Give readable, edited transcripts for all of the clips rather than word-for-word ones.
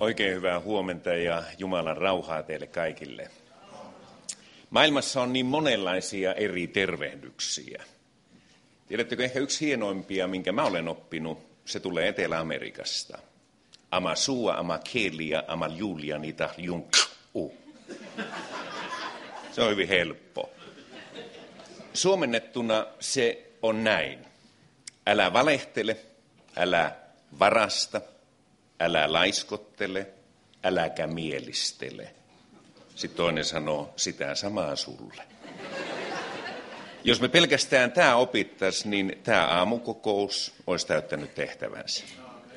Oikein hyvää huomenta ja Jumalan rauhaa teille kaikille. Maailmassa on niin monenlaisia eri tervehdyksiä. Tiedättekö, ehkä yksi hienoimpia, minkä mä olen oppinut, se tulee Etelä-Amerikasta. Ama sua, ama kelia, ama julia, niitä junku. Se on hyvin helppo. Suomennettuna se on näin. Älä valehtele, älä varasta, älä laiskottele, äläkä mielistele. Sitten toinen sanoo sitä samaa sulle. Jos me pelkästään tämä opittaisiin, niin tämä aamukokous olisi täyttänyt tehtävänsä.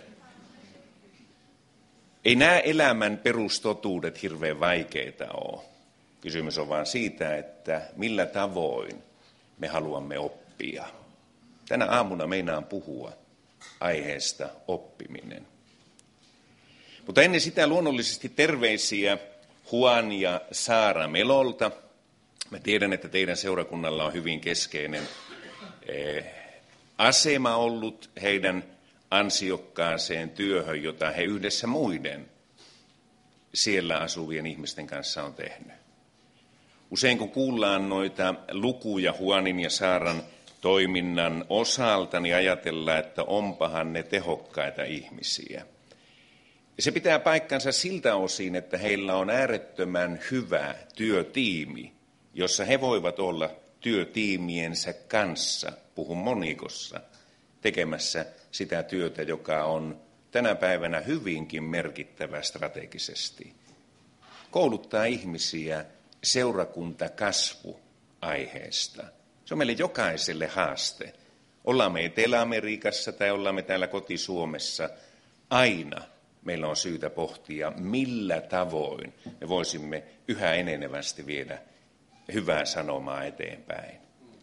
Ei nämä elämän perustotuudet hirveän vaikeita ole. Kysymys on vaan siitä, että millä tavoin me haluamme oppia. Tänä aamuna meinaan puhua aiheesta oppiminen. Mutta ennen sitä luonnollisesti terveisiä Juan ja Saara Melolta. Mä tiedän, että teidän seurakunnalla on hyvin keskeinen asema ollut heidän ansiokkaaseen työhön, jota he yhdessä muiden siellä asuvien ihmisten kanssa on tehnyt. Usein kun kuullaan noita lukuja Juanin ja Saaran toiminnan osalta, niin ajatellaan, että onpahan ne tehokkaita ihmisiä. Se pitää paikkansa siltä osin, että heillä on äärettömän hyvä työtiimi, jossa he voivat olla työtiimiensä kanssa, puhun monikossa, tekemässä sitä työtä, joka on tänä päivänä hyvinkin merkittävä strategisesti. Kouluttaa ihmisiä seurakuntakasvuaiheesta. Se on meille jokaiselle haaste. Ollaan me Etelä-Amerikassa tai ollaan me täällä koti-Suomessa, aina meillä on syytä pohtia, millä tavoin me voisimme yhä enenevästi viedä hyvää sanomaa eteenpäin.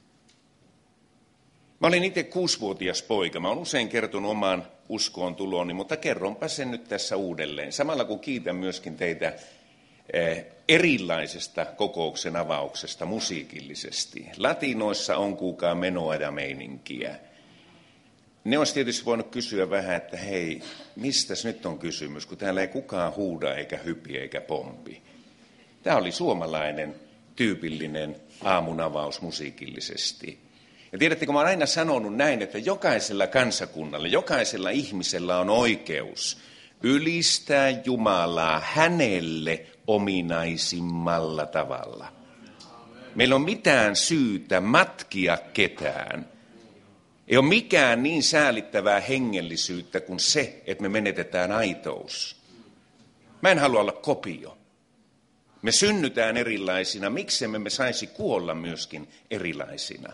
Mä olin itse 6-vuotias poika. Mä olen usein kertonut oman uskoon tuloni, mutta kerronpa sen nyt tässä uudelleen. Samalla kun kiitän myöskin teitä erilaisesta kokouksen avauksesta musiikillisesti. Latinoissa on kuulkaa menoa ja meininkiä. Ne olisi tietysti voinut kysyä vähän, että hei, mistäs nyt on kysymys, kun täällä ei kukaan huuda eikä hypi eikä pompi. Tämä oli suomalainen tyypillinen aamunavaus musiikillisesti. Ja tiedättekö, mä olen aina sanonut näin, että jokaisella kansakunnalla, jokaisella ihmisellä on oikeus ylistää Jumalaa hänelle ominaisimmalla tavalla. Meillä on mitään syytä matkia ketään. Ei ole mikään niin säälittävää hengellisyyttä kuin se, että me menetetään aitous. Mä en halua olla kopio. Me synnytään erilaisina, miksemme me saisi kuolla myöskin erilaisina.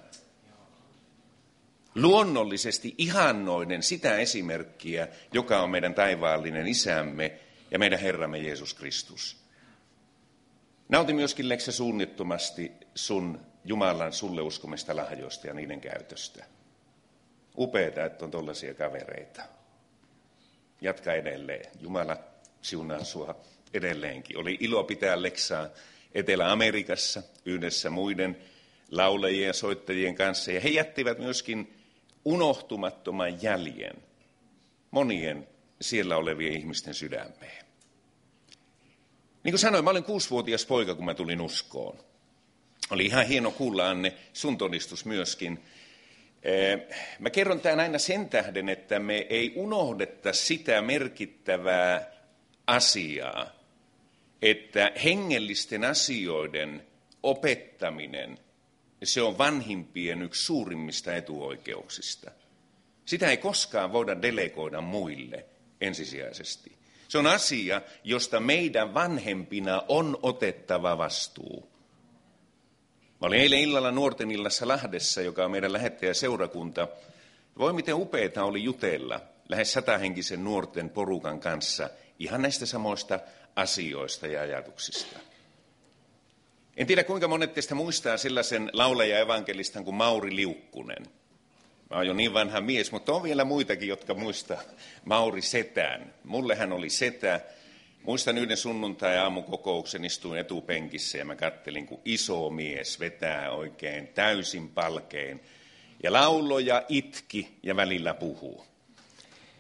Luonnollisesti ihannoiden sitä esimerkkiä, joka on meidän taivaallinen Isämme ja meidän Herramme Jeesus Kristus. Nauti myöskin Leksä suunnittomasti sun Jumalan sulle uskomista lahjoista ja niiden käytöstä. Upeeta, että on tollaisia kavereita. Jatka edelleen. Jumala siunaa sua edelleenkin. Oli ilo pitää Leksaa Etelä-Amerikassa yhdessä muiden laulajien ja soittajien kanssa. Ja he jättivät myöskin unohtumattoman jäljen monien siellä olevien ihmisten sydämeen. Niin kuin sanoin, mä olin 6-vuotias poika, kun mä tulin uskoon. Oli ihan hieno kuulla, Anne, sun todistus myöskin. Mä kerron tämän aina sen tähden, että me ei unohdeta sitä merkittävää asiaa, että hengellisten asioiden opettaminen, se on vanhimpien yksi suurimmista etuoikeuksista. Sitä ei koskaan voida delegoida muille ensisijaisesti. Se on asia, josta meidän vanhempina on otettava vastuu. Mä olin eilen illalla nuorten illassa Lahdessa, joka on meidän lähettäjäseurakunta. Voi miten upeata oli jutella lähes 100-henkisen nuorten porukan kanssa ihan näistä samoista asioista ja ajatuksista. En tiedä kuinka monet teistä muistaa sellaisen laulaja-evankelistan kuin Mauri Liukkunen. Mä oon jo niin vanha mies, mutta on vielä muitakin, jotka muistaa Mauri Setän. Mulle hän oli setä. Muistan yhden sunnuntai-aamukokouksen, istuin etupenkissä ja mä kattelin, kun iso mies vetää oikein täysin palkein. Ja lauloja itki ja välillä puhuu.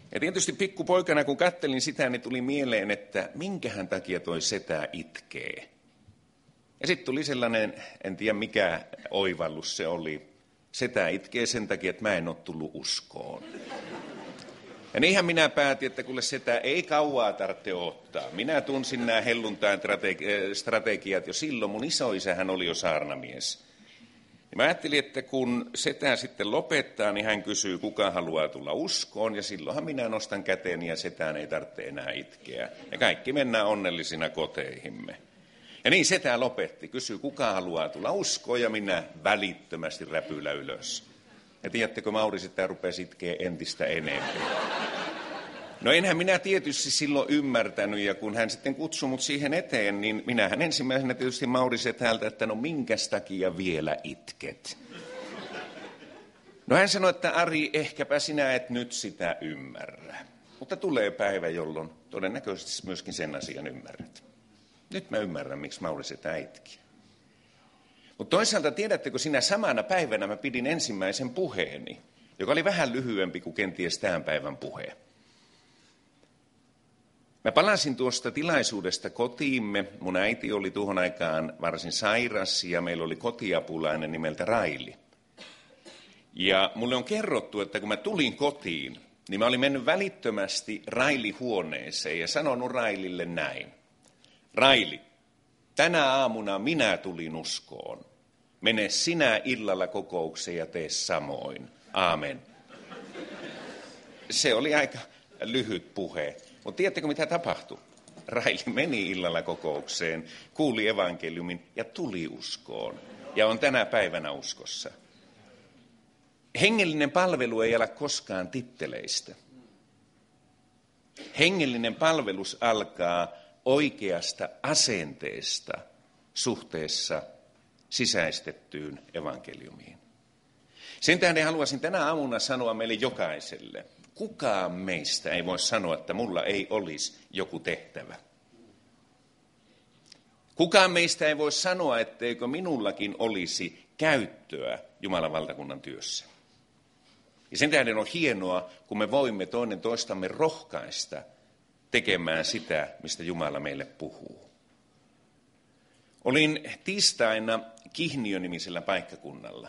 Ja tietysti pikkupoikana, kun kattelin sitä, niin tuli mieleen, että minkähän takia toi setä itkee. Ja sitten tuli sellainen, en tiedä mikä oivallus se oli. Setä itkee sen takia, että mä en ole tullut uskoon. Ja niinhän minä päätin, että kuule setä ei kauaa tarvitse ottaa. Minä tunsin nämä helluntain strategiat jo silloin. Mun isoisähän oli jo saarnamies. Ja mä ajattelin, että kun setä sitten lopettaa, niin hän kysyy, kuka haluaa tulla uskoon. Ja silloinhan minä nostan käteeni ja setään ei tarvitse enää itkeä. Ja kaikki mennään onnellisina koteihimme. Ja niin setä lopetti. Kysyy, kuka haluaa tulla uskoon, ja minä välittömästi räpylä ylös. Ja tiedättekö, Mauri sitä rupesi itkeä entistä enemmän. No enhän minä tietysti silloin ymmärtänyt, ja kun hän sitten kutsui mut siihen eteen, niin minähän ensimmäisenä tietysti Mauri setältä, että no minkäs takia vielä itket? No hän sanoi, että Ari, ehkäpä sinä et nyt sitä ymmärrä. Mutta tulee päivä, jolloin todennäköisesti myöskin sen asian ymmärrät. Nyt mä ymmärrän, miksi Mauri setä itki. Mutta toisaalta tiedättekö, sinä samana päivänä mä pidin ensimmäisen puheeni, joka oli vähän lyhyempi kuin kenties tämän päivän puhe. Mä palasin tuosta tilaisuudesta kotiimme. Mun äiti oli tuohon aikaan varsin sairas ja meillä oli kotiapulainen nimeltä Raili. Ja mulle on kerrottu, että kun mä tulin kotiin, niin mä olin mennyt välittömästi Raili-huoneeseen ja sanonut Railille näin. Raili, tänä aamuna minä tulin uskoon. Mene sinä illalla kokoukseen ja tee samoin. Aamen. Se oli aika lyhyt puhe. Mutta tiedättekö, mitä tapahtui? Raili meni illalla kokoukseen, kuuli evankeliumin ja tuli uskoon. Ja on tänä päivänä uskossa. Hengellinen palvelu ei ala koskaan titteleistä. Hengellinen palvelus alkaa oikeasta asenteesta suhteessa sisäistettyyn evankeliumiin. Sen tähden haluaisin tänä aamuna sanoa meille jokaiselle, kukaan meistä ei voi sanoa, että mulla ei olisi joku tehtävä. Kukaan meistä ei voi sanoa, etteikö minullakin olisi käyttöä Jumalan valtakunnan työssä. Ja sen tähden on hienoa, kun me voimme toinen toistamme rohkaista tekemään sitä, mistä Jumala meille puhuu. Olin tiistaina Kihniö-nimisellä paikkakunnalla.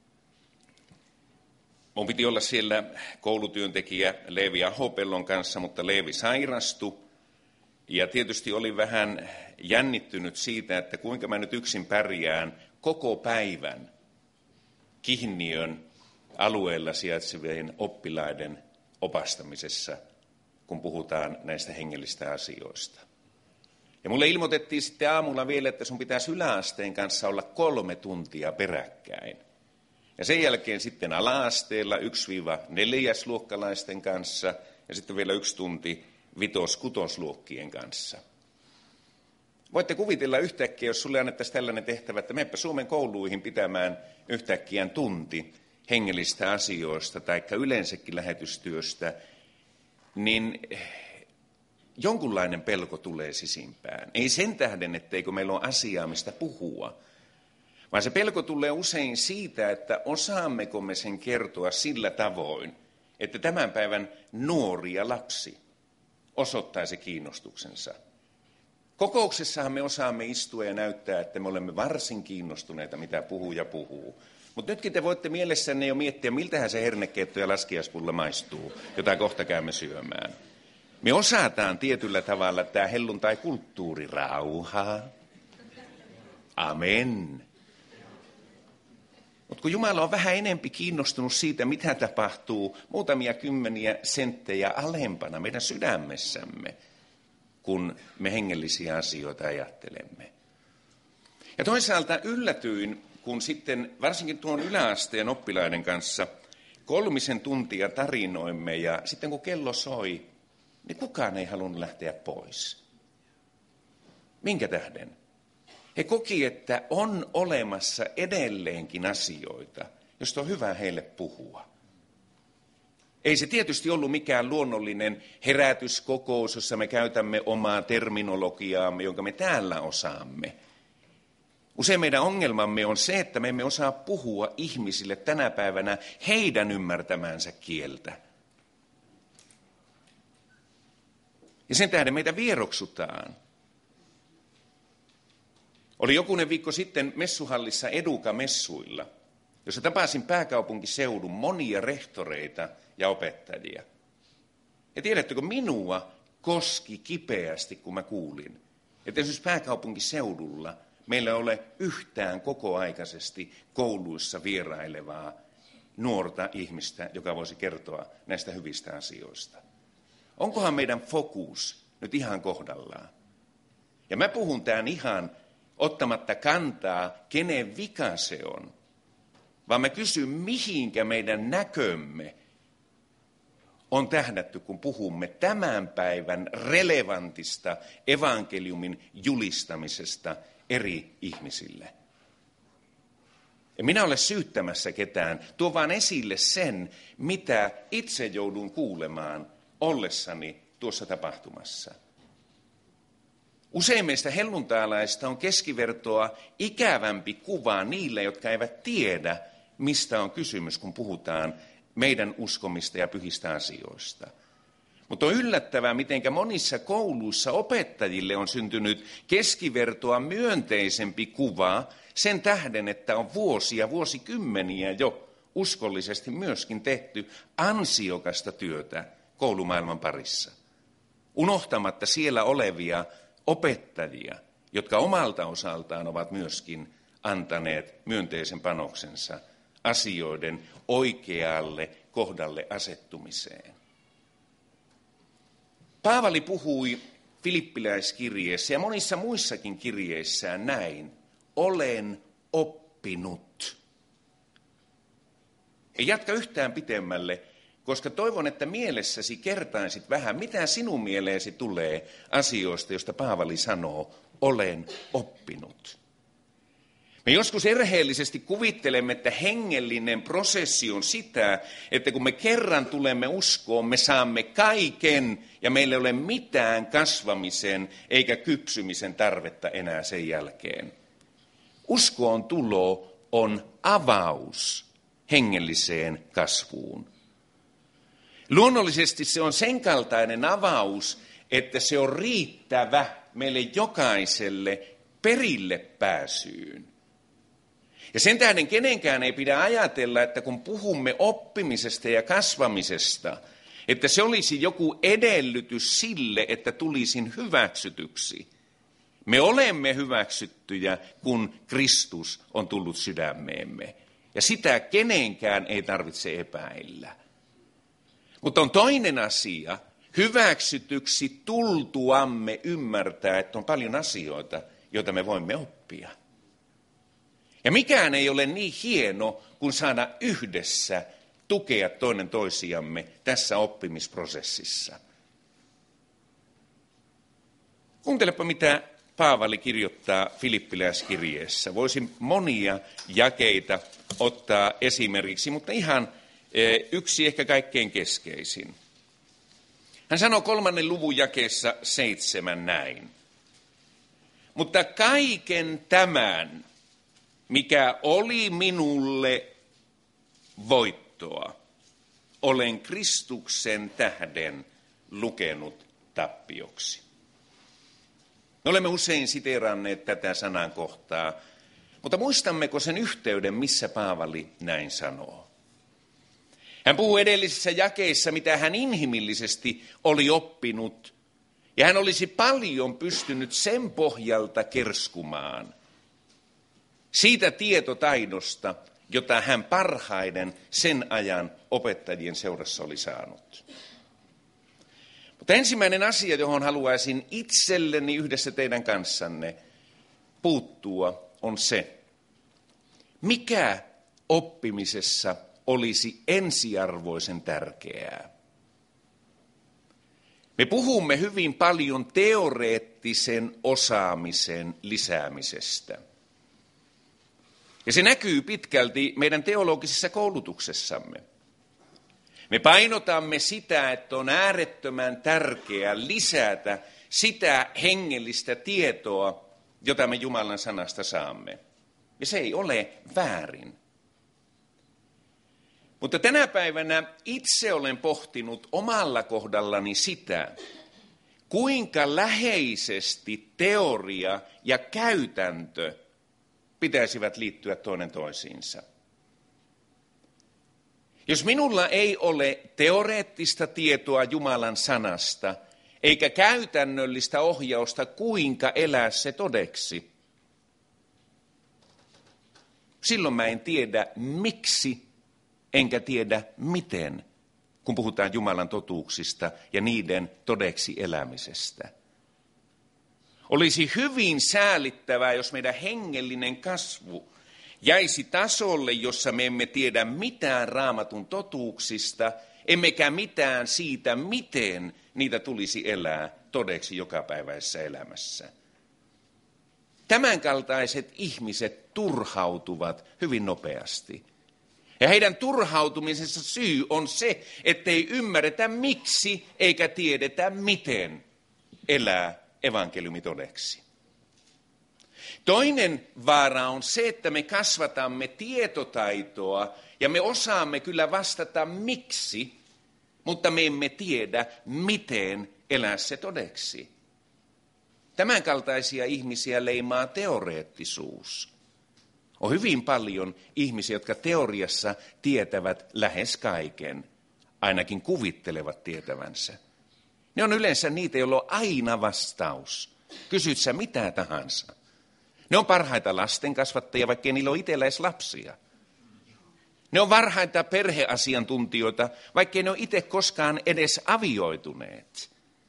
Mun piti olla siellä koulutyöntekijä Leevi Ahopellon kanssa, mutta Leevi sairastui. Ja tietysti olin vähän jännittynyt siitä, että kuinka mä nyt yksin pärjään koko päivän Kihniön alueella sijaitsevien oppilaiden opastamisessa, kun puhutaan näistä hengellistä asioista. Ja mulle ilmoitettiin sitten aamulla vielä, että sun pitäisi yläasteen kanssa olla 3 tuntia peräkkäin. Ja sen jälkeen sitten ala-asteella 1-4-luokkalaisten kanssa ja sitten vielä 1 tunti 5-6-luokkien kanssa. Voitte kuvitella yhtäkkiä, jos sulle annettaisiin tällainen tehtävä, että menepä Suomen kouluihin pitämään yhtäkkiä tunti hengellistä asioista tai yleensäkin lähetystyöstä, niin jonkunlainen pelko tulee sisimpään. Ei sen tähden, etteikö meillä ole asiaa, mistä puhua, vaan se pelko tulee usein siitä, että osaammeko me sen kertoa sillä tavoin, että tämän päivän nuori ja lapsi osoittaisi kiinnostuksensa. Kokouksessahan me osaamme istua ja näyttää, että me olemme varsin kiinnostuneita, mitä puhuja puhuu. Mutta nytkin te voitte mielessänne jo miettiä, miltähän se hernekeitto ja laskiaispulla maistuu, jota kohta käymme syömään. Me osataan tietyllä tavalla tämä helluntai-kulttuuri rauhaa. Amen. Mutta kun Jumala on vähän enempi kiinnostunut siitä, mitä tapahtuu muutamia kymmeniä senttejä alempana meidän sydämessämme, kun me hengellisiä asioita ajattelemme. Ja toisaalta yllätyin, kun sitten varsinkin tuon yläasteen oppilaiden kanssa 3 tuntia tarinoimme ja sitten kun kello soi, niin kukaan ei halunnut lähteä pois. Minkä tähden? He koki, että on olemassa edelleenkin asioita, joista on hyvä heille puhua. Ei se tietysti ollut mikään luonnollinen herätyskokous, jossa me käytämme omaa terminologiaamme, jonka me täällä osaamme. Usein meidän ongelmamme on se, että me emme osaa puhua ihmisille tänä päivänä heidän ymmärtämänsä kieltä. Ja sen tähden meitä vieroksutaan. Oli jokunen viikko sitten messuhallissa Educa-messuilla, jossa tapasin pääkaupunkiseudun monia rehtoreita ja opettajia. Ja tiedättekö, minua koski kipeästi, kun mä kuulin, että esimerkiksi pääkaupunkiseudulla meillä ei ole yhtään kokoaikaisesti kouluissa vierailevaa nuorta ihmistä, joka voisi kertoa näistä hyvistä asioista. Onkohan meidän fokus nyt ihan kohdallaan? Ja mä puhun tämän ihan ottamatta kantaa, kenen vika se on, vaan mä kysyn, mihinkä meidän näkömme on tähdätty, kun puhumme tämän päivän relevantista evankeliumin julistamisesta eri ihmisille. En minä ole syyttämässä ketään, tuo vaan esille sen, mitä itse joudun kuulemaan ollessani tuossa tapahtumassa. Usein meistä helluntaalaista on keskivertoa ikävämpi kuva niille, jotka eivät tiedä, mistä on kysymys, kun puhutaan meidän uskomista ja pyhistä asioista. Mutta on yllättävää, mitenkä monissa kouluissa opettajille on syntynyt keskivertoa myönteisempi kuva sen tähden, että on vuosikymmeniä jo uskollisesti myöskin tehty ansiokasta työtä koulumaailman parissa. Unohtamatta siellä olevia opettajia, jotka omalta osaltaan ovat myöskin antaneet myönteisen panoksensa asioiden oikealle kohdalle asettumiseen. Paavali puhui Filippiläiskirjeessä ja monissa muissakin kirjeissään näin: olen oppinut. Ei jatka yhtään pitemmälle, koska toivon, että mielessäsi kertaisit vähän, mitä sinun mieleesi tulee asioista, joista Paavali sanoo, olen oppinut. Me joskus erheellisesti kuvittelemme, että hengellinen prosessi on sitä, että kun me kerran tulemme uskoon, me saamme kaiken ja meillä ei ole mitään kasvamisen eikä kypsymisen tarvetta enää sen jälkeen. Uskoon tulo on avaus hengelliseen kasvuun. Luonnollisesti se on sen kaltainen avaus, että se on riittävä meille jokaiselle perille pääsyyn. Ja sen tähden kenenkään ei pidä ajatella, että kun puhumme oppimisesta ja kasvamisesta, että se olisi joku edellytys sille, että tulisin hyväksytyksi. Me olemme hyväksyttyjä, kun Kristus on tullut sydämeemme. Ja sitä kenenkään ei tarvitse epäillä. Mutta on toinen asia, hyväksytyksi tultuamme ymmärtää, että on paljon asioita, joita me voimme oppia. Ja mikään ei ole niin hieno kuin saada yhdessä tukea toinen toisiamme tässä oppimisprosessissa. Kuuntelepa, mitä Paavali kirjoittaa Filippiläiskirjeessä. Voisin monia jakeita ottaa esimerkiksi, mutta ihan yksi ehkä kaikkein keskeisin. Hän sanoo 3. luvun jakeessa 7 näin. Mutta kaiken tämän, mikä oli minulle voittoa, olen Kristuksen tähden lukenut tappioksi. Me olemme usein siteeranneet tätä sanankohtaa, mutta muistammeko sen yhteyden, missä Paavali näin sanoo? Hän puhuu edellisissä jakeissa, mitä hän inhimillisesti oli oppinut, ja hän olisi paljon pystynyt sen pohjalta kerskumaan siitä tietotaidosta, jota hän parhaiden sen ajan opettajien seurassa oli saanut. Mutta ensimmäinen asia, johon haluaisin itselleni yhdessä teidän kanssanne puuttua, on se, mikä oppimisessa olisi ensiarvoisen tärkeää. Me puhumme hyvin paljon teoreettisen osaamisen lisäämisestä. Ja se näkyy pitkälti meidän teologisessa koulutuksessamme. Me painotamme sitä, että on äärettömän tärkeää lisätä sitä hengellistä tietoa, jota me Jumalan sanasta saamme. Ja se ei ole väärin. Mutta tänä päivänä itse olen pohtinut omalla kohdallani sitä, kuinka läheisesti teoria ja käytäntö pitäisivät liittyä toinen toisiinsa. Jos minulla ei ole teoreettista tietoa Jumalan sanasta, eikä käytännöllistä ohjausta, kuinka elää se todeksi, silloin mä en tiedä miksi, enkä tiedä miten, kun puhutaan Jumalan totuuksista ja niiden todeksi elämisestä. Olisi hyvin säälittävää, jos meidän hengellinen kasvu jäisi tasolle, jossa me emme tiedä mitään Raamatun totuuksista, emmekä mitään siitä, miten niitä tulisi elää todeksi jokapäiväisessä elämässä. Tämänkaltaiset ihmiset turhautuvat hyvin nopeasti. Ja heidän turhautumisensa syy on se, ettei ymmärretä miksi eikä tiedetä miten elää evankeliumi todeksi. Toinen vaara on se, että me kasvatamme tietotaitoa ja me osaamme kyllä vastata miksi, mutta me emme tiedä miten elää se todeksi. Tämänkaltaisia ihmisiä leimaa teoreettisuus. On hyvin paljon ihmisiä, jotka teoriassa tietävät lähes kaiken, ainakin kuvittelevat tietävänsä. Ne on yleensä niitä, joilla on aina vastaus. Kysyt sä mitä tahansa. Ne on parhaita lastenkasvattajia, vaikka niillä on itsellä edes lapsia. Ne on parhaita perheasiantuntijoita, vaikka ne ole itse koskaan edes avioituneet.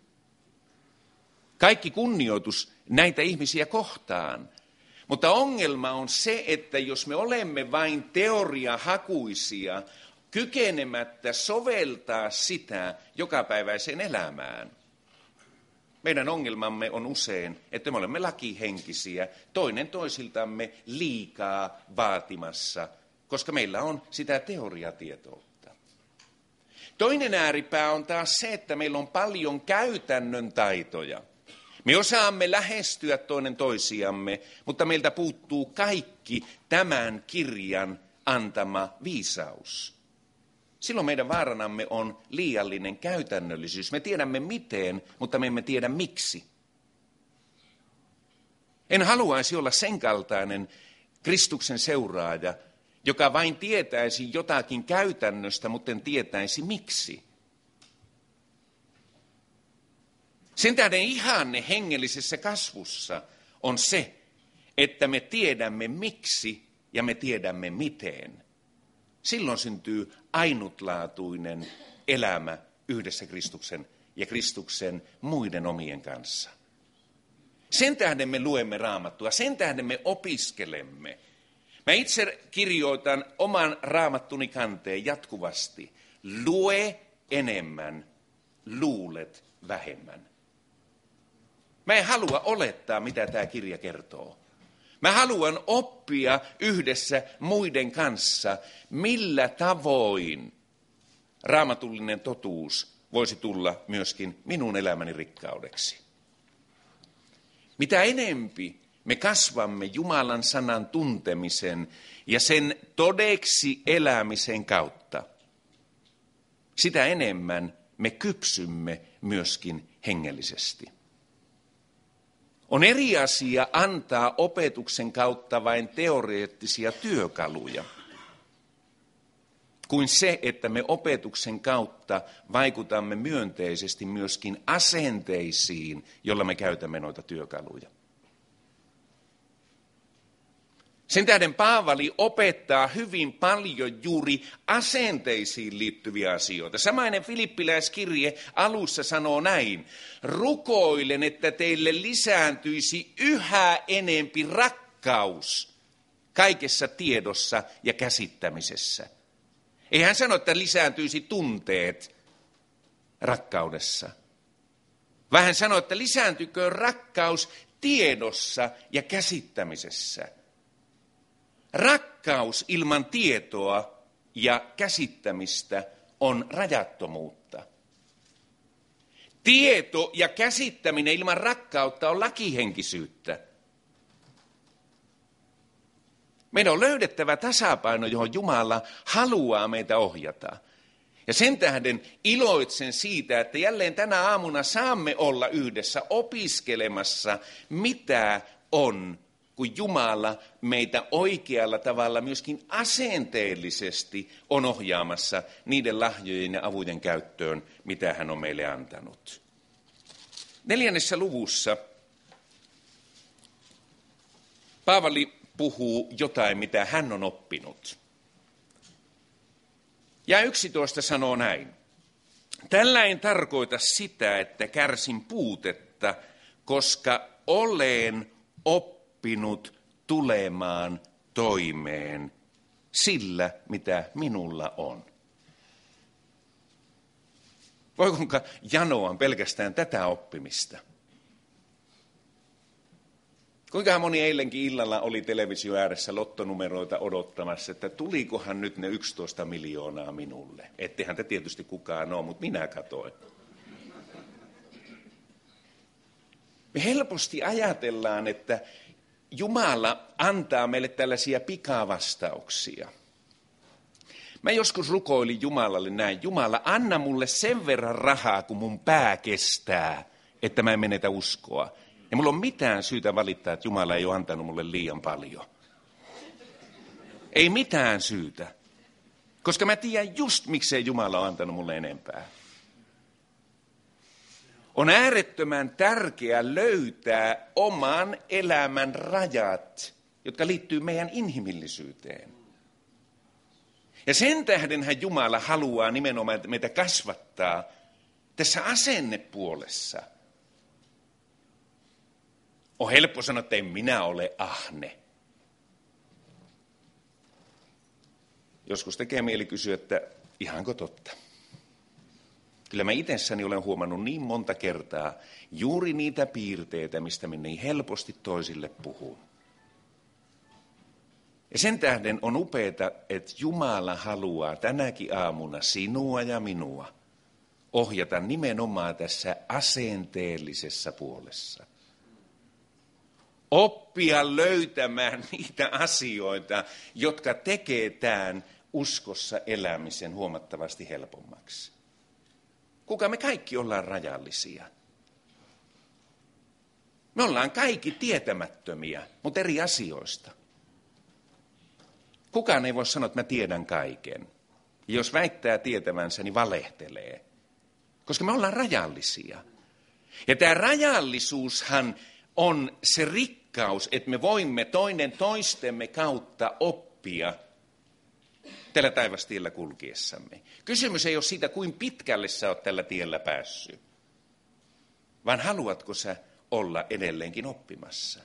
Kaikki kunnioitus näitä ihmisiä kohtaan. Mutta ongelma on se, että jos me olemme vain teoriahakuisia, kykenemättä soveltaa sitä jokapäiväiseen elämään, meidän ongelmamme on usein, että me olemme lakihenkisiä, toinen toisiltamme liikaa vaatimassa, koska meillä on sitä teoriatietoutta. Toinen ääripää on taas se, että meillä on paljon käytännön taitoja. Me osaamme lähestyä toinen toisiamme, mutta meiltä puuttuu kaikki tämän kirjan antama viisaus. Silloin meidän vaaranamme on liiallinen käytännöllisyys. Me tiedämme miten, mutta me emme tiedä miksi. En haluaisi olla sen kaltainen Kristuksen seuraaja, joka vain tietäisi jotakin käytännöstä, mutta en tietäisi miksi. Sen tähden ihanne hengellisessä kasvussa on se, että me tiedämme miksi ja me tiedämme miten. Silloin syntyy ainutlaatuinen elämä yhdessä Kristuksen ja Kristuksen muiden omien kanssa. Sen tähden me luemme Raamattua, sen tähden me opiskelemme. Mä itse kirjoitan oman Raamattuni kanteen jatkuvasti. Lue enemmän, luulet vähemmän. Mä en halua olettaa, mitä tämä kirja kertoo. Mä haluan oppia yhdessä muiden kanssa, millä tavoin raamatullinen totuus voisi tulla myöskin minun elämäni rikkaudeksi. Mitä enempi me kasvamme Jumalan sanan tuntemisen ja sen todeksi elämisen kautta, sitä enemmän me kypsymme myöskin hengellisesti. On eri asia antaa opetuksen kautta vain teoreettisia työkaluja, kuin se, että me opetuksen kautta vaikutamme myönteisesti myöskin asenteisiin, jolla me käytämme noita työkaluja. Sen tähden Paavali opettaa hyvin paljon juuri asenteisiin liittyviä asioita. Samainen Filippiläiskirje alussa sanoo näin: rukoilen, että teille lisääntyisi yhä enempi rakkaus kaikessa tiedossa ja käsittämisessä. Ei hän sano, että lisääntyisi tunteet rakkaudessa, vaan hän sanoo, että lisääntykö rakkaus tiedossa ja käsittämisessä. Rakkaus ilman tietoa ja käsittämistä on rajattomuutta. Tieto ja käsittäminen ilman rakkautta on lakihenkisyyttä. Meidän on löydettävä tasapaino, johon Jumala haluaa meitä ohjata. Ja sen tähden iloitsen siitä, että jälleen tänä aamuna saamme olla yhdessä opiskelemassa, mitä on, kun Jumala meitä oikealla tavalla myöskin asenteellisesti on ohjaamassa niiden lahjojen ja avujen käyttöön, mitä hän on meille antanut. 4. luvussa Paavali puhuu jotain, mitä hän on oppinut. Ja 11 sanoo näin. Tällä en tarkoita sitä, että kärsin puutetta, koska olen oppinut tulemaan toimeen sillä, mitä minulla on. Voinko janoa pelkästään tätä oppimista? Kuinka moni eilenkin illalla oli televisio ääressä lottonumeroita odottamassa, että tulikohan nyt ne 11 miljoonaa minulle? Ettehän te tietysti kukaan ole, mutta minä katoin. Me helposti ajatellaan, että Jumala antaa meille tällaisia pikavastauksia. Mä joskus rukoilin Jumalalle näin, Jumala, anna mulle sen verran rahaa, kun mun pää kestää, että mä en menetä uskoa. Ja mulla on mitään syytä valittaa, että Jumala ei ole antanut mulle liian paljon. Ei mitään syytä. Koska mä tiedän just, miksei Jumala ole antanut mulle enempää. On äärettömän tärkeää löytää oman elämän rajat, jotka liittyy meidän inhimillisyyteen. Ja sen tähdenhän Jumala haluaa nimenomaan meitä kasvattaa tässä asennepuolessa. On helppo sanoa, että en minä ole ahne. Joskus tekee mieli kysyä, että ihanko totta? Kyllä mä itsessäni olen huomannut niin monta kertaa juuri niitä piirteitä, mistä me niin helposti toisille puhuu. Ja sen tähden on upeaa, että Jumala haluaa tänäkin aamuna sinua ja minua ohjata nimenomaan tässä asenteellisessa puolessa. Oppia löytämään niitä asioita, jotka tekee tämän uskossa elämisen huomattavasti helpommaksi. Kuka me kaikki ollaan rajallisia? Me ollaan kaikki tietämättömiä, mutta eri asioista. Kukaan ei voi sanoa, että mä tiedän kaiken. Ja jos väittää tietävänsä, niin valehtelee. Koska me ollaan rajallisia. Ja tämä rajallisuushan on se rikkaus, että me voimme toinen toistemme kautta oppia tällä taivastiellä kulkiessamme. Kysymys ei ole siitä, kuinka pitkälle sä oot tällä tiellä päässyt, vaan haluatko sä olla edelleenkin oppimassa.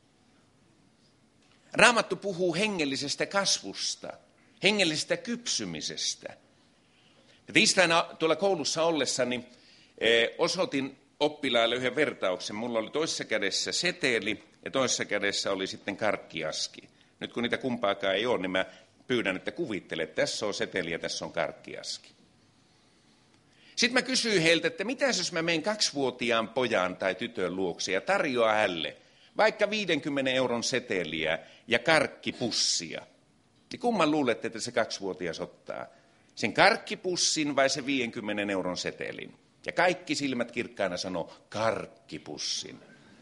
Raamattu puhuu hengellisestä kasvusta, hengellisestä kypsymisestä. Ja tiistaina tuolla koulussa ollessani osoitin oppilaille yhden vertauksen. Mulla oli toisessa kädessä seteli ja toisessa kädessä oli sitten karkkiaski. Nyt kun niitä kumpaakaan ei ole, niin mä pyydän, että kuvittele, että tässä on seteli ja tässä on karkkiaski. Sitten mä kysyin heiltä, että mitä jos mä menen 2-vuotiaan pojan tai tytön luokse ja tarjoan hänelle vaikka 50 euron seteliä ja karkkipussia. Niin kumman luulette, että se 2-vuotias ottaa? Sen karkkipussin vai se 50 euron setelin? Ja kaikki silmät kirkkaana sanoo karkkipussin.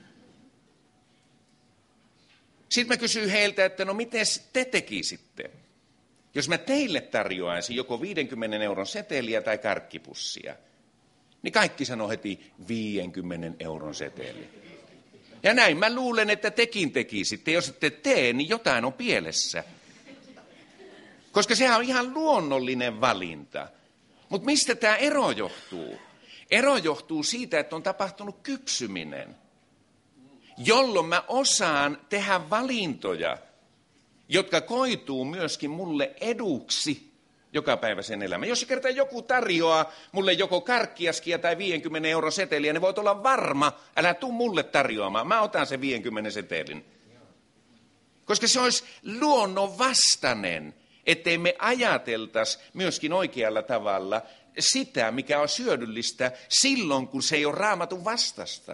Sitten mä kysyin heiltä, että no miten te tekisitte? Jos mä teille tarjoaisin joko 50 euron seteliä tai karkkipussia, niin kaikki sanoo heti 50 euron seteliä. Ja näin mä luulen, että tekin tekisitte. Jos ette tee, niin jotain on pielessä. Koska sehän on ihan luonnollinen valinta. Mutta mistä tämä ero johtuu? Ero johtuu siitä, että on tapahtunut kypsyminen, jolloin mä osaan tehdä valintoja, jotka koituu myöskin mulle eduksi jokapäiväisen elämän. Jos kertaa joku tarjoaa mulle joko karkkiaskia tai 50 euron seteliä, niin voit olla varma, älä tuu mulle tarjoamaan, mä otan sen 50 setelin. Koska se olisi luonnonvastainen, ettei me ajateltaisi myöskin oikealla tavalla sitä, mikä on hyödyllistä silloin, kun se ei ole Raamatun vastasta.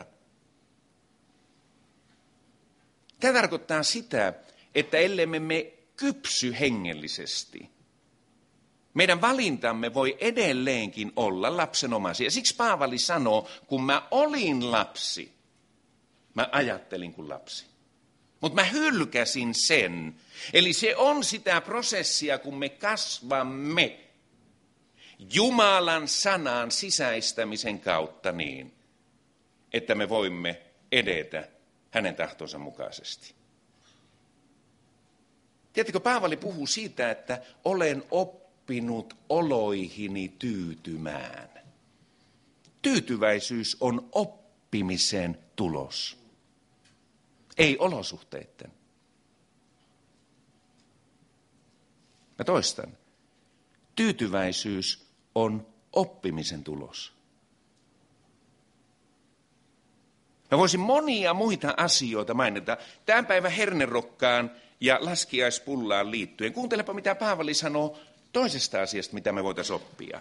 Tämä tarkoittaa sitä, että ellemme me kypsy hengellisesti, Meidän valintamme voi edelleenkin olla lapsenomaisia. Siksi Paavali sanoo, kun mä olin lapsi, mä ajattelin kuin lapsi. Mutta mä hylkäsin sen. Eli se on sitä prosessia, kun me kasvamme Jumalan sanan sisäistämisen kautta niin, että me voimme edetä hänen tahtonsa mukaisesti. Tiedättekö, Paavali puhuu siitä, että olen oppinut oloihini tyytymään. Tyytyväisyys on oppimisen tulos, ei olosuhteiden. Mä toistan. Tyytyväisyys on oppimisen tulos. Mä voisin monia muita asioita mainita tämän päivän hernerokkaan ja laskiaispullaan liittyen. Kuuntelepa, mitä Paavali sanoo toisesta asiasta, mitä me voitaisiin oppia.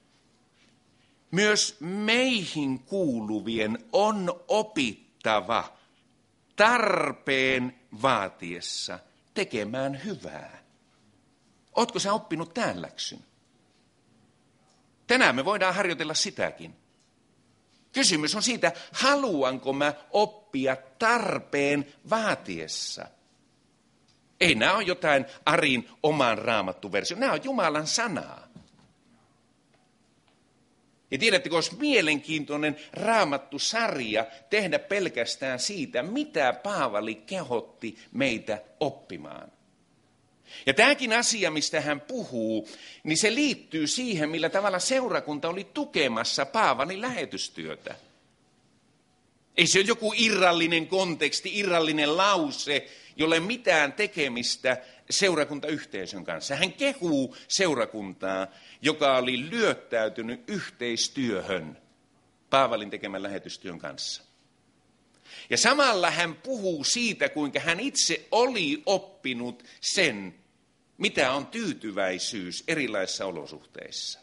Myös meihin kuuluvien on opittava tarpeen vaatiessa tekemään hyvää. Ootko sä oppinut tämän läksyn? Tänään me voidaan harjoitella sitäkin. Kysymys on siitä, haluanko mä oppia tarpeen vaatiessa. Ei nämä ole jotain Arin oman raamattuversio, nämä on Jumalan sanaa. Ja tiedättekö, olisi mielenkiintoinen raamattusarja tehdä pelkästään siitä, mitä Paavali kehotti meitä oppimaan. Ja tämäkin asia, mistä hän puhuu, niin se liittyy siihen, millä tavalla seurakunta oli tukemassa Paavalin lähetystyötä. Ei se ole joku irrallinen konteksti, irrallinen lause, jolle mitään tekemistä seurakuntayhteisön kanssa. Hän kehuu seurakuntaa, joka oli lyöttäytynyt yhteistyöhön Paavalin tekemän lähetystyön kanssa. Ja samalla hän puhuu siitä, kuinka hän itse oli oppinut sen, mitä on tyytyväisyys erilaisissa olosuhteissa.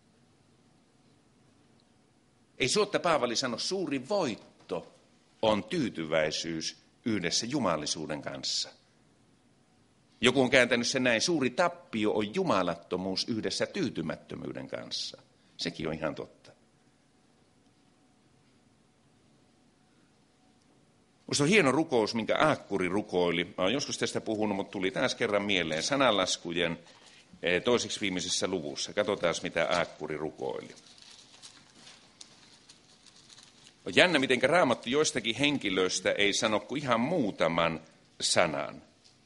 Ei suotta Paavali sano, suuri voitto on tyytyväisyys yhdessä jumalisuuden kanssa. Joku on kääntänyt sen näin, suuri tappio on jumalattomuus yhdessä tyytymättömyyden kanssa. Sekin on ihan totta. Minusta on hieno rukous, minkä Aakkuri rukoili. Mä olen joskus tästä puhunut, mutta tuli taas kerran mieleen sananlaskujen toiseksi viimeisessä luvussa. Katsotaan, mitä Aakkuri rukoili. On jännä, miten Raamattu joistakin henkilöistä ei sano kuin ihan muutaman sanan.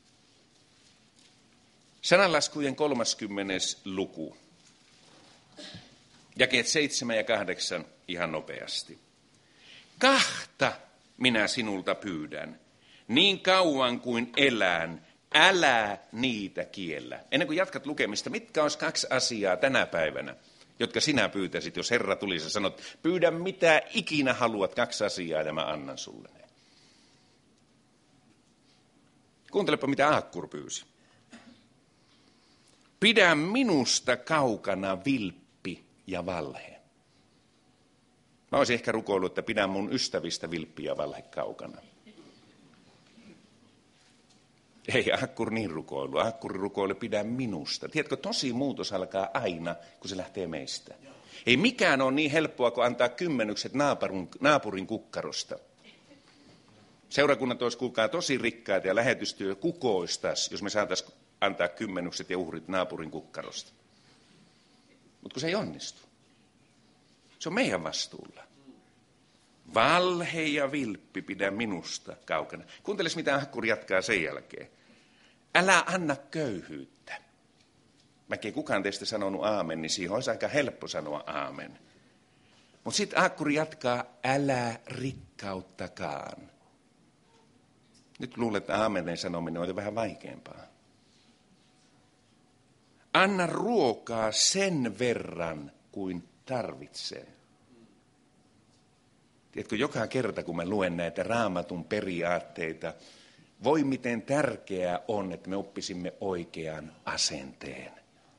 Sananlaskujen 30. luku. Jakeet 7 ja 8 ihan nopeasti. 2 minä sinulta pyydän, niin kauan kuin elän, älä niitä kiellä. Ennen kuin jatkat lukemista, mitkä olisi 2 asiaa tänä päivänä, jotka sinä pyytäisit, jos Herra tulisi ja sanot, pyydä mitä ikinä haluat, 2 asiaa ja mä annan sulle ne. Kuuntelepa, mitä Aakkur pyysi. Pidä minusta kaukana vilppi ja valhe. Mä olisin ehkä rukoillut, että pidän mun ystävistä vilppi ja valhe kaukana. Ei Aakkur niin rukoilu. Aakkuri rukoilu, pidä minusta. Tiedätkö, tosi muutos alkaa aina, kun se lähtee meistä. Ei mikään ole niin helppoa kuin antaa kymmenykset naapurin kukkarosta. Seurakunnat olisi kuulkaa tosi rikkaita ja lähetystyö kukoistaisi, jos me saataisiin antaa kymmenykset ja uhrit naapurin kukkarosta. Mutta kun se ei onnistu. Se on meidän vastuulla. Valhe ja vilppi pidä minusta kaukana. Kuunteles, mitä Aakkuri jatkaa sen jälkeen. Älä anna köyhyyttä. Vaikka ei kukaan teistä sanonut aamen, niin siihen olisi aika helppo sanoa aamen. Mutta sitten Aakkuri jatkaa, älä rikkauttakaan. Nyt luulen, että aamenen sanominen on vähän vaikeampaa. Anna ruokaa sen verran kuin tarvitsee. Tiedätkö, joka kerta kun mä luen näitä Raamatun periaatteita, voi miten tärkeää on, että me oppisimme oikean asenteen.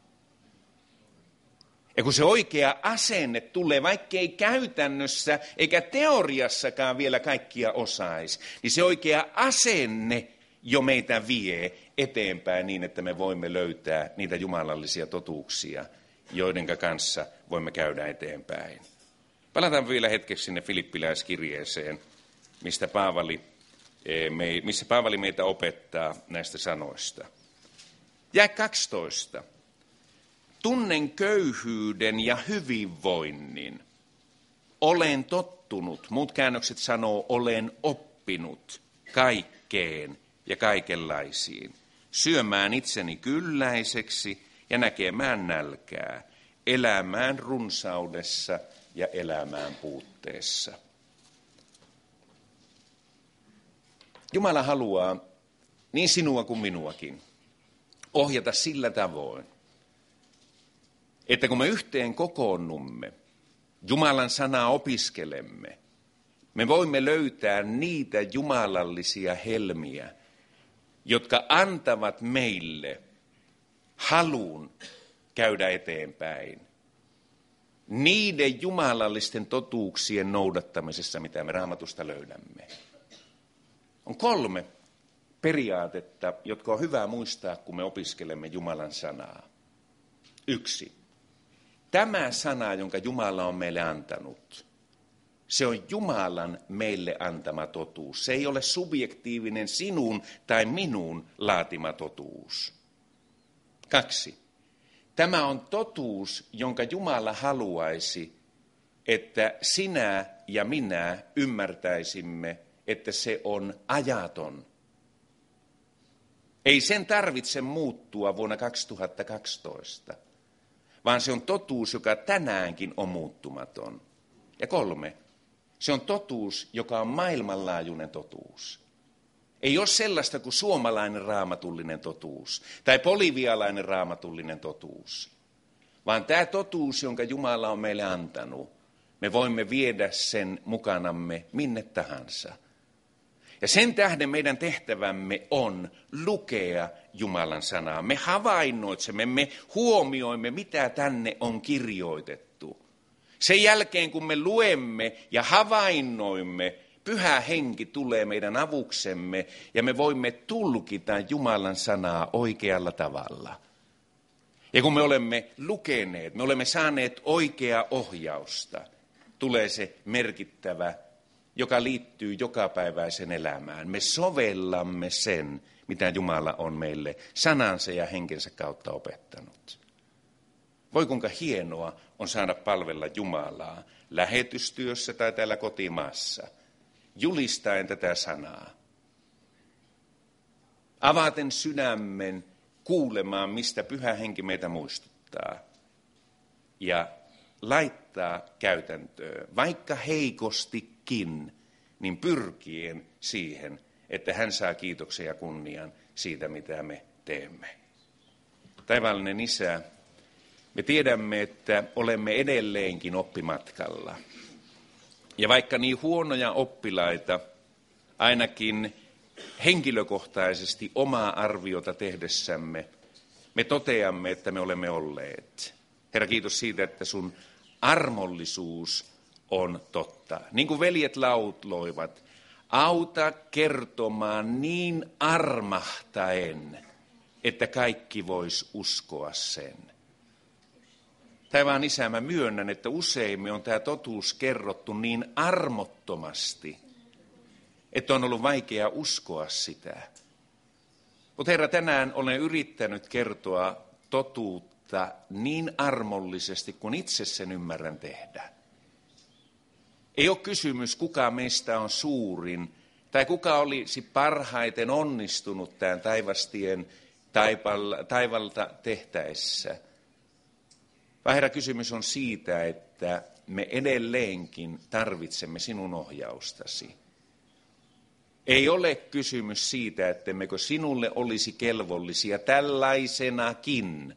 Ja kun se oikea asenne tulee, vaikkei käytännössä eikä teoriassakaan vielä kaikkia osaisi, niin se oikea asenne jo meitä vie eteenpäin niin, että me voimme löytää niitä jumalallisia totuuksia, joiden kanssa voimme käydä eteenpäin. Palataan vielä hetkeksi sinne Filippiläiskirjeeseen, missä Paavali meitä opettaa näistä sanoista. Jae 12. Tunnen köyhyyden ja hyvinvoinnin. Olen tottunut, muut käännökset sanoo, olen oppinut kaikkeen ja kaikenlaisiin. Syömään itseni kylläiseksi ja näkemään nälkää, elämään runsaudessa ja elämään puutteessa. Jumala haluaa niin sinua kuin minuakin ohjata sillä tavoin, että kun me yhteen kokoonnumme, Jumalan sanaa opiskelemme, me voimme löytää niitä jumalallisia helmiä, jotka antavat meille halun käydä eteenpäin. Niiden jumalallisten totuuksien noudattamisessa, mitä me Raamatusta löydämme. On 3 periaatetta, jotka on hyvä muistaa, kun me opiskelemme Jumalan sanaa. 1. Tämä sana, jonka Jumala on meille antanut, se on Jumalan meille antama totuus. Se ei ole subjektiivinen sinun tai minun laatima totuus. 2. Tämä on totuus, jonka Jumala haluaisi, että sinä ja minä ymmärtäisimme, että se on ajaton. Ei sen tarvitse muuttua vuonna 2012, vaan se on totuus, joka tänäänkin on muuttumaton. Ja 3. Se on totuus, joka on maailmanlaajuinen totuus. Ei ole sellaista kuin suomalainen raamatullinen totuus tai bolivialainen raamatullinen totuus, vaan tämä totuus, jonka Jumala on meille antanut, me voimme viedä sen mukanamme minne tahansa. Ja sen tähden meidän tehtävämme on lukea Jumalan sanaa. Me havainnoitsemme, me huomioimme, mitä tänne on kirjoitettu. Sen jälkeen, kun me luemme ja havainnoimme, Pyhä Henki tulee meidän avuksemme ja me voimme tulkita Jumalan sanaa oikealla tavalla. Ja kun me olemme lukeneet, me olemme saaneet oikeaa ohjausta, tulee se merkittävä, joka liittyy jokapäiväiseen elämään. Me sovellamme sen, mitä Jumala on meille sanansa ja henkensä kautta opettanut. Voi kuinka hienoa on saada palvella Jumalaa lähetystyössä tai täällä kotimaassa, julistaen tätä sanaa. Avaten sydämen kuulemaan, mistä Pyhä Henki meitä muistuttaa. Ja laittaa käytäntöön, vaikka heikostikin, niin pyrkien siihen, että hän saa kiitoksen ja kunnian siitä, mitä me teemme. Taivaallinen Isä, me tiedämme, että olemme edelleenkin oppimatkalla. Ja vaikka niin huonoja oppilaita, ainakin henkilökohtaisesti omaa arviota tehdessämme, me toteamme, että me olemme olleet. Herra, kiitos siitä, että sun armollisuus on totta. Niin kuin veljet lauloivat, auta kertomaan niin armahtaen, että kaikki vois uskoa sen. Taivaan Isä, mä myönnän, että usein me on tämä totuus kerrottu niin armottomasti, että on ollut vaikea uskoa sitä. Mutta Herra, tänään olen yrittänyt kertoa totuutta niin armollisesti, kun itse sen ymmärrän tehdä. Ei ole kysymys, kuka meistä on suurin, tai kuka olisi parhaiten onnistunut tämän taivastien taivalta tehtäessä. Vaan Herra, kysymys on siitä, että me edelleenkin tarvitsemme sinun ohjaustasi. Ei ole kysymys siitä, ettemmekö sinulle olisi kelvollisia tällaisenakin,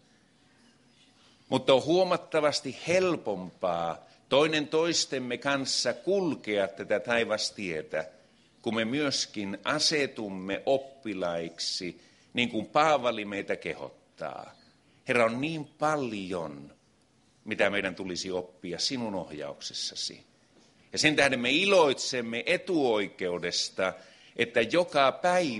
mutta on huomattavasti helpompaa toinen toistemme kanssa kulkea tätä taivastietä, kun me myöskin asetumme oppilaiksi, niin kuin Paavali meitä kehottaa. Herra, on niin paljon, mitä meidän tulisi oppia sinun ohjauksessasi. Ja sen tähden me iloitsemme etuoikeudesta, että joka päivä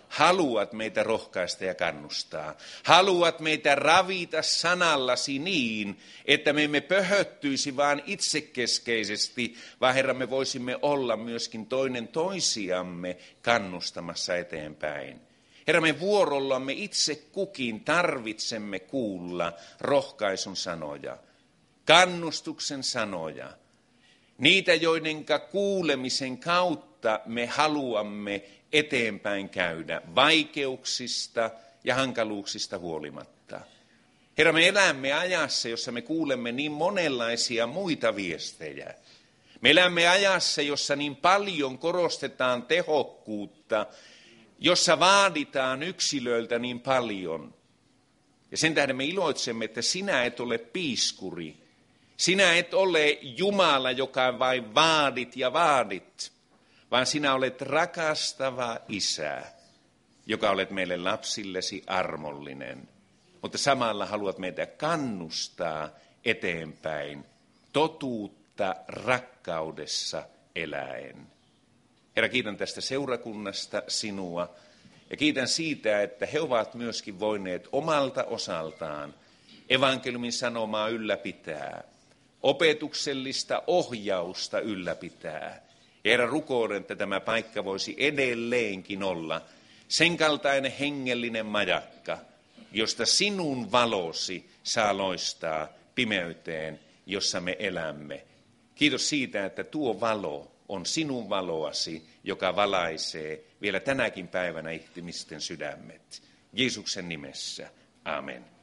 haluat meitä rohkaista ja kannustaa. Haluat meitä ravita sanallasi niin, että me emme pöhöttyisi vaan itsekeskeisesti, vaan Herra, me voisimme olla myöskin toinen toisiamme kannustamassa eteenpäin. Herra, me vuorollamme itse kukin tarvitsemme kuulla rohkaisun sanoja, kannustuksen sanoja. Niitä, joidenka kuulemisen kautta me haluamme eteenpäin käydä vaikeuksista ja hankaluuksista huolimatta. Herra, me elämme ajassa, jossa me kuulemme niin monenlaisia muita viestejä. Me elämme ajassa, jossa niin paljon korostetaan tehokkuutta, jossa vaaditaan yksilöiltä niin paljon. Ja sen tähden me iloitsemme, että sinä et ole piiskuri. Sinä et ole Jumala, joka vain vaadit ja vaadit, vaan sinä olet rakastava Isä, joka olet meille lapsillesi armollinen. Mutta samalla haluat meitä kannustaa eteenpäin totuutta rakkaudessa eläen. Herra, kiitän tästä seurakunnasta sinua ja kiitän siitä, että he ovat myöskin voineet omalta osaltaan evankeliumin sanomaa ylläpitää, opetuksellista ohjausta ylläpitää. Ja Herra, rukoilen, että tämä paikka voisi edelleenkin olla sen kaltainen hengellinen majakka, josta sinun valosi saa loistaa pimeyteen, jossa me elämme. Kiitos siitä, että tuo valo on sinun valoasi, joka valaisee vielä tänäkin päivänä ihmisten sydämet. Jeesuksen nimessä. Amen.